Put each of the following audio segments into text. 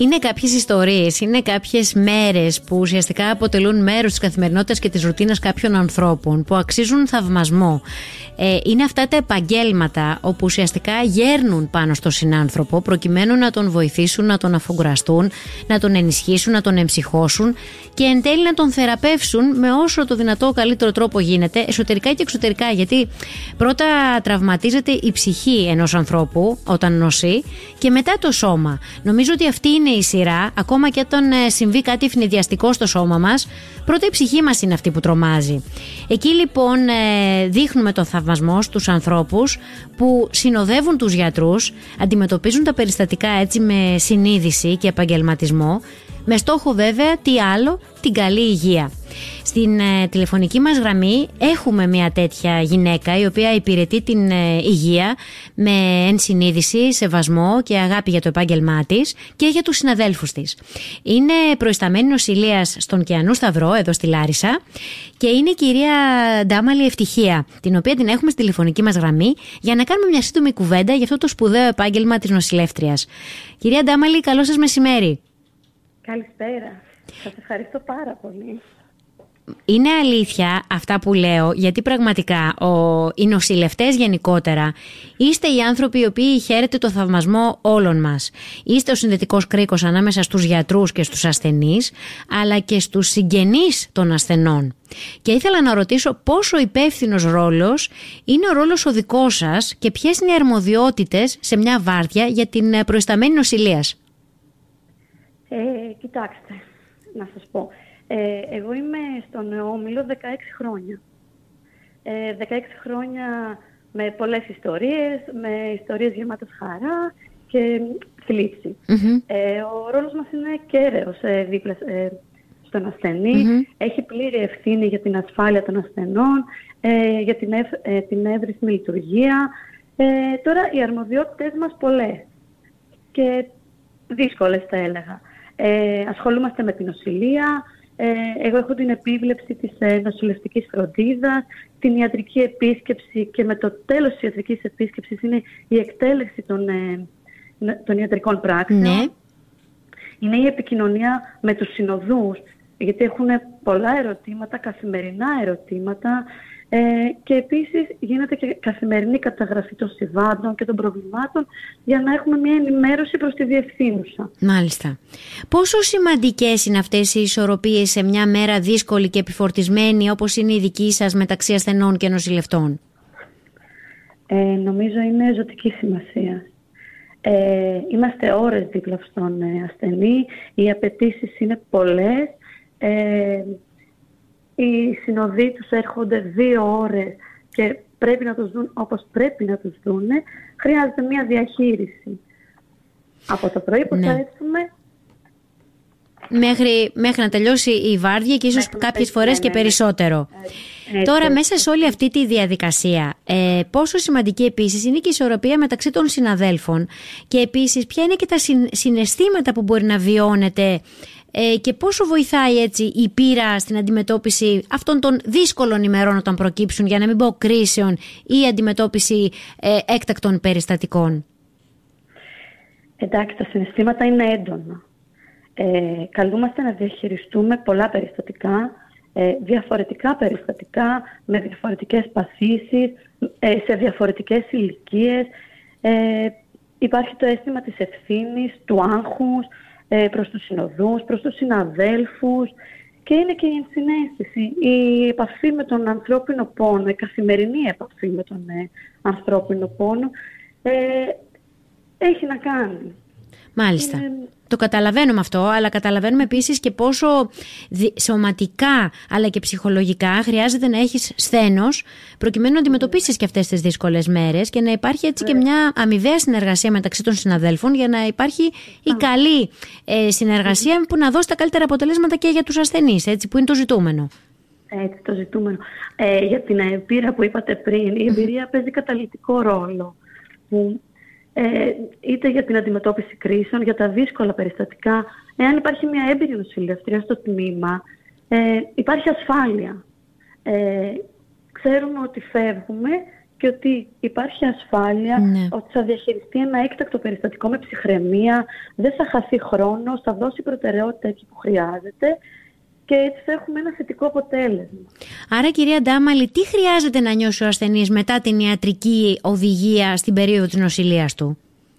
Είναι κάποιες ιστορίες, είναι κάποιες μέρες που ουσιαστικά αποτελούν μέρος της καθημερινότητας και της ρουτίνας κάποιων ανθρώπων που αξίζουν θαυμασμό. Είναι αυτά τα επαγγέλματα όπου ουσιαστικά γέρνουν πάνω στον συνάνθρωπο προκειμένου να τον βοηθήσουν, να τον αφογκραστούν, να τον ενισχύσουν, να τον εμψυχώσουν και εν τέλει να τον θεραπεύσουν με όσο το δυνατό καλύτερο τρόπο γίνεται, εσωτερικά και εξωτερικά. Γιατί πρώτα τραυματίζεται η ψυχή ενός ανθρώπου όταν νοσεί και μετά το σώμα. Νομίζω ότι αυτή είναι η σειρά, ακόμα και όταν συμβεί κάτι ευνηδιαστικό στο σώμα μας, πρώτα η ψυχή μας είναι αυτή που τρομάζει. Εκεί λοιπόν δείχνουμε τον θαυμασμό στους ανθρώπους που συνοδεύουν τους γιατρούς, αντιμετωπίζουν τα περιστατικά έτσι με συνείδηση και επαγγελματισμό, με στόχο βέβαια τι άλλο, την καλή υγεία. Στην τηλεφωνική μας γραμμή έχουμε μια τέτοια γυναίκα η οποία υπηρετεί την υγεία με ενσυνείδηση, σεβασμό και αγάπη για το επάγγελμά της και για τους συναδέλφους της. Είναι προϊσταμένη νοσηλείας στον Κεανού Σταυρό εδώ στη Λάρισα και είναι η κυρία Ντάμαλη Ευτυχία, την οποία την έχουμε στη τηλεφωνική μας γραμμή για να κάνουμε μια σύντομη κουβέντα για αυτό το σπουδαίο επάγγελμα της νοσηλεύτριας. Κυρία Ντάμαλη, καλό σας μεσημέρι. Καλησπέρα. Σας ευχαριστώ πάρα πολύ. Είναι αλήθεια αυτά που λέω, γιατί πραγματικά οι νοσηλευτές γενικότερα είστε οι άνθρωποι οι οποίοι χαίρετε το θαυμασμό όλων μας. Είστε ο συνδετικός κρίκος ανάμεσα στους γιατρούς και στους ασθενείς, αλλά και στους συγγενείς των ασθενών. Και ήθελα να ρωτήσω πόσο υπεύθυνος ρόλος είναι ο ρόλος ο δικός σας και ποιες είναι οι αρμοδιότητες σε μια βάρδια για την προϊσταμένη νοσηλείας. Κοιτάξτε, να σας πω. Εγώ είμαι στον Όμιλο 16 χρόνια. 16 χρόνια με πολλές ιστορίες, με ιστορίες γεμάτες χαρά και θλίψη. Ο ρόλος μας είναι κέραιος δίπλα στον ασθενή. Έχει πλήρη ευθύνη για την ασφάλεια των ασθενών, για την εύρυθμη λειτουργία. Τώρα οι αρμοδιότητες μας πολλές και δύσκολες θα έλεγα. Ασχολούμαστε με την νοσηλεία. Εγώ έχω την επίβλεψη της νοσηλευτικής φροντίδας, την ιατρική επίσκεψη και με το τέλος της ιατρικής επίσκεψης είναι η εκτέλεση των ιατρικών πράξεων. Ναι. Είναι η επικοινωνία με τους συνοδούς, γιατί έχουν πολλά ερωτήματα, καθημερινά ερωτήματα και επίσης γίνεται και καθημερινή καταγραφή των συμβάντων και των προβλημάτων για να έχουμε μια ενημέρωση προς τη διευθύνουσα. Μάλιστα. Πόσο σημαντικές είναι αυτές οι ισορροπίες σε μια μέρα δύσκολη και επιφορτισμένη όπως είναι η δική σας μεταξύ ασθενών και νοσηλευτών? Νομίζω είναι ζωτική σημασία. Είμαστε ώρες δίπλα στον ασθενή, οι απαιτήσεις είναι πολλές. Οι συνοδοί τους έρχονται 2 ώρες και πρέπει να τους δουν όπως πρέπει να τους δουν. Χρειάζεται μια διαχείριση. Από το πρωί που θα έρθουμε μέχρι να τελειώσει η βάρδια και ίσως κάποιες φορές και περισσότερο. Τώρα μέσα σε όλη αυτή τη διαδικασία πόσο σημαντική επίσης είναι και η ισορροπία μεταξύ των συναδέλφων και επίσης ποια είναι και τα συναισθήματα που μπορεί να βιώνετε και πόσο βοηθάει έτσι η πείρα στην αντιμετώπιση αυτών των δύσκολων ημερών όταν προκύψουν, για να μην πω κρίσεων, ή αντιμετώπιση έκτακτων περιστατικών? Εντάξει, τα συναισθήματα είναι έντονα. Καλούμαστε να διαχειριστούμε πολλά περιστατικά, διαφορετικά περιστατικά, με διαφορετικές παθήσεις, σε διαφορετικές ηλικίες. Υπάρχει το αίσθημα της ευθύνης, του άγχους, προς τους συνοδούς, προς τους συναδέλφους και είναι και η ενσυναίσθηση, η επαφή με τον ανθρώπινο πόνο, η καθημερινή επαφή με τον ανθρώπινο πόνο έχει να κάνει. Μάλιστα. Το καταλαβαίνουμε αυτό, αλλά καταλαβαίνουμε επίσης και πόσο σωματικά αλλά και ψυχολογικά χρειάζεται να έχεις σθένος προκειμένου να αντιμετωπίσεις και αυτές τις δύσκολες μέρες και να υπάρχει έτσι και μια αμοιβαία συνεργασία μεταξύ των συναδέλφων για να υπάρχει η καλή συνεργασία που να δώσει τα καλύτερα αποτελέσματα και για τους ασθενείς, έτσι, που είναι το ζητούμενο. Έτσι, το ζητούμενο. Για την εμπειρία που είπατε πριν, η εμπειρία παίζει καταλυτικό ρόλο. Είτε για την αντιμετώπιση κρίσεων, για τα δύσκολα περιστατικά. Εάν υπάρχει μια έμπειρη νοσηλεύτρια στο τμήμα, υπάρχει ασφάλεια. Ξέρουμε ότι φεύγουμε και ότι υπάρχει ασφάλεια, ότι θα διαχειριστεί ένα έκτακτο περιστατικό με ψυχραιμία, δεν θα χαθεί χρόνος, θα δώσει προτεραιότητα εκεί που χρειάζεται και έτσι θα έχουμε ένα θετικό αποτέλεσμα. Άρα, κυρία Ντάμαλη, τι χρειάζεται να νιώσει ο ασθενής μετά την ιατρική οδηγία στην περίοδο της νοσηλείας του?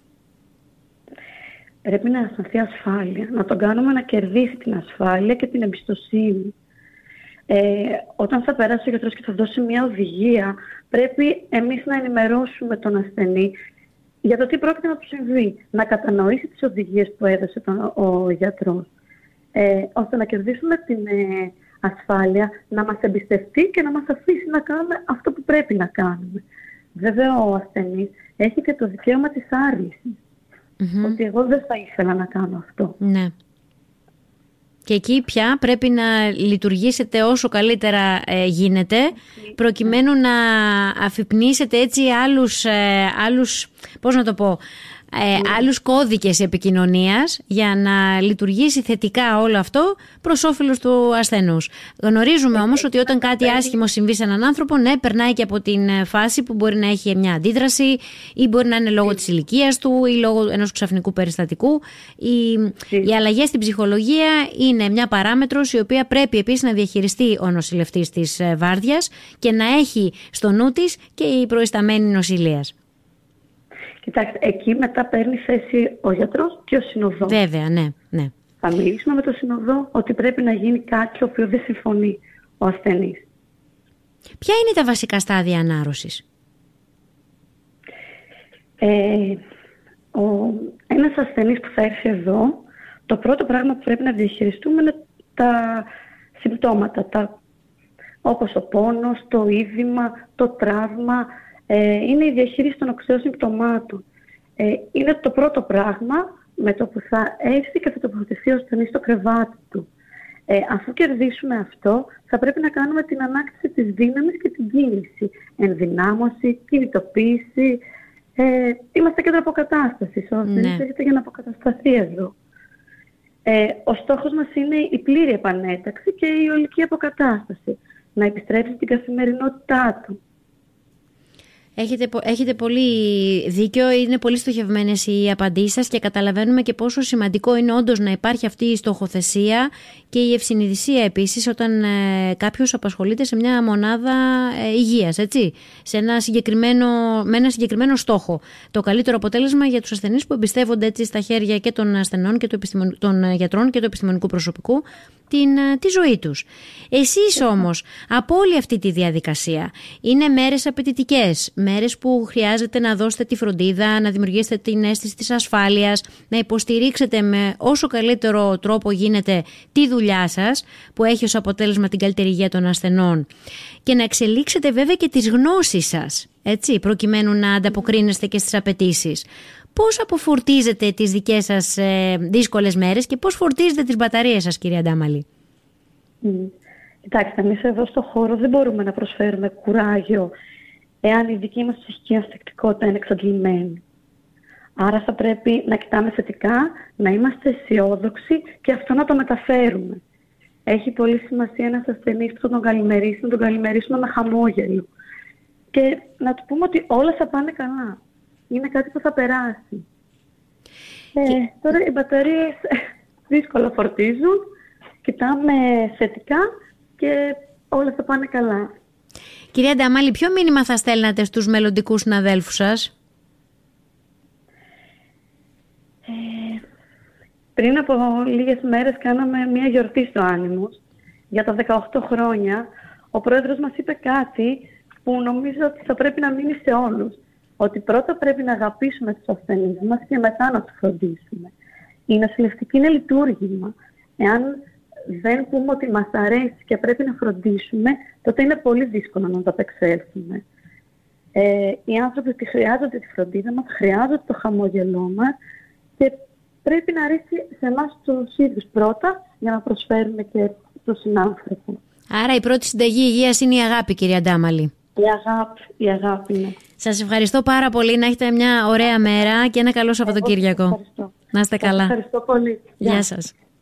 Πρέπει να αισθανθεί ασφάλεια, να τον κάνουμε να κερδίσει την ασφάλεια και την εμπιστοσύνη. Όταν θα περάσει ο γιατρός και θα δώσει μια οδηγία, πρέπει εμείς να ενημερώσουμε τον ασθενή για το τι πρόκειται να του συμβεί, να κατανοήσει τις οδηγίες που έδωσε ο γιατρός, ώστε να κερδίσουμε την ασφάλεια, να μας εμπιστευτεί και να μας αφήσει να κάνουμε αυτό που πρέπει να κάνουμε. Βέβαια, ο ασθενής έχει και το δικαίωμα της άρνησης. Ότι εγώ δεν θα ήθελα να κάνω αυτό. Ναι. Και εκεί πια πρέπει να λειτουργήσετε όσο καλύτερα γίνεται, προκειμένου να αφυπνίσετε έτσι άλλους πώς να το πω, άλλους κώδικες επικοινωνίας για να λειτουργήσει θετικά όλο αυτό προς όφελος του ασθενούς. Γνωρίζουμε όμως ότι όταν κάτι άσχημο συμβεί σε έναν άνθρωπο, ναι, περνάει και από την φάση που μπορεί να έχει μια αντίδραση ή μπορεί να είναι λόγω της ηλικίας του ή λόγω ενός ξαφνικού περιστατικού. Οι αλλαγές στην ψυχολογία είναι μια παράμετρος η οποία πρέπει επίσης να διαχειριστεί ο νοσηλευτής της βάρδιας και να έχει στο νου της και η προϊσταμένη νοσηλείας. Κοιτάξτε, εκεί μετά παίρνει θέση ο γιατρός και ο συνοδός. Βέβαια, ναι. Θα μιλήσουμε με τον συνοδό ότι πρέπει να γίνει κάτι το οποίο δεν συμφωνεί ο ασθενής. Ποια είναι τα βασικά στάδια ανάρρωσης? Ένας ασθενής που θα έρθει εδώ, το πρώτο πράγμα που πρέπει να διαχειριστούμε είναι τα συμπτώματα, όπως ο πόνος, το είδημα, το τραύμα. Είναι η διαχείριση των οξέων συμπτωμάτων. Είναι το πρώτο πράγμα με το που θα έρθει και θα τοποθετηθεί ο ασθενής στο κρεβάτι του. Αφού κερδίσουμε αυτό, θα πρέπει να κάνουμε την ανάκτηση της δύναμης και την κίνηση. Ενδυνάμωση, κινητοποίηση. Είμαστε κέντρο αποκατάστασης. Ο ασθενής έρχεται για να αποκατασταθεί εδώ. Ο στόχος μας είναι η πλήρη επανένταξη και η ολική αποκατάσταση. Να επιστρέψει στην καθημερινότητά του. Έχετε πολύ δίκιο, είναι πολύ στοχευμένες οι απαντήσεις σας και καταλαβαίνουμε και πόσο σημαντικό είναι όντως να υπάρχει αυτή η στοχοθεσία και η ευσυνειδησία επίσης όταν κάποιος απασχολείται σε μια μονάδα υγείας, έτσι, με ένα συγκεκριμένο στόχο. Το καλύτερο αποτέλεσμα για τους ασθενείς που εμπιστεύονται έτσι στα χέρια και των ασθενών και των γιατρών και του επιστημονικού προσωπικού τη ζωή τους. Εσείς όμως από όλη αυτή τη διαδικασία είναι μέρες απαιτητικές, μέρες που χρειάζεται να δώσετε τη φροντίδα, να δημιουργήσετε την αίσθηση της ασφάλειας, να υποστηρίξετε με όσο καλύτερο τρόπο γίνεται τη δουλειά σας που έχει ως αποτέλεσμα την καλύτερη υγεία των ασθενών και να εξελίξετε βέβαια και τις γνώσεις σας, έτσι, προκειμένου να ανταποκρίνεστε και στις απαιτήσεις. Πώς αποφορτίζετε τις δικές σας δύσκολες μέρες και πώς φορτίζετε τις μπαταρίες σας, κυρία Ντάμαλη? Κοιτάξτε, εμείς εδώ στο χώρο δεν μπορούμε να προσφέρουμε κουράγιο εάν η δική μας ψυχική ανθεκτικότητα είναι εξαντλημένη. Άρα θα πρέπει να κοιτάμε θετικά, να είμαστε αισιόδοξοι και αυτό να το μεταφέρουμε. Έχει πολύ σημασία ένας ασθενής που θα τον καλημερίσει, να τον καλημερίσουμε με χαμόγελο. Και να του πούμε ότι όλα θα πάνε καλά. Είναι κάτι που θα περάσει. Τώρα οι μπαταρίες δύσκολα φορτίζουν, κοιτάμε θετικά και όλα θα πάνε καλά. Κυρία Ντάμαλη, ποιο μήνυμα θα στέλνατε στους μελλοντικούς συναδέλφους σας? Πριν από λίγες μέρες κάναμε μια γιορτή στο Άνιμους για τα 18 χρόνια. Ο πρόεδρος μας είπε κάτι που νομίζω ότι θα πρέπει να μείνει σε όλους. Ότι πρώτα πρέπει να αγαπήσουμε τους ασθενείς μας και μετά να τους φροντίσουμε. Η νοσηλευτική είναι λειτουργήμα. Εάν δεν πούμε ότι μας αρέσει και πρέπει να φροντίσουμε, τότε είναι πολύ δύσκολο να το απεξέλθουμε. Οι άνθρωποι χρειάζονται τη φροντίδα μας, χρειάζονται το χαμόγελό μας και πρέπει να αρέσει σε εμάς τους ίδιους πρώτα για να προσφέρουμε και στον συνάνθρωπο. Άρα η πρώτη συνταγή υγείας είναι η αγάπη, κυρία Ντάμαλη. Η αγάπη είναι. Σας ευχαριστώ πάρα πολύ, να έχετε μια ωραία μέρα και ένα καλό Σαββατοκύριακο. Ευχαριστώ. Να είστε καλά. Ευχαριστώ πολύ. Γεια σας.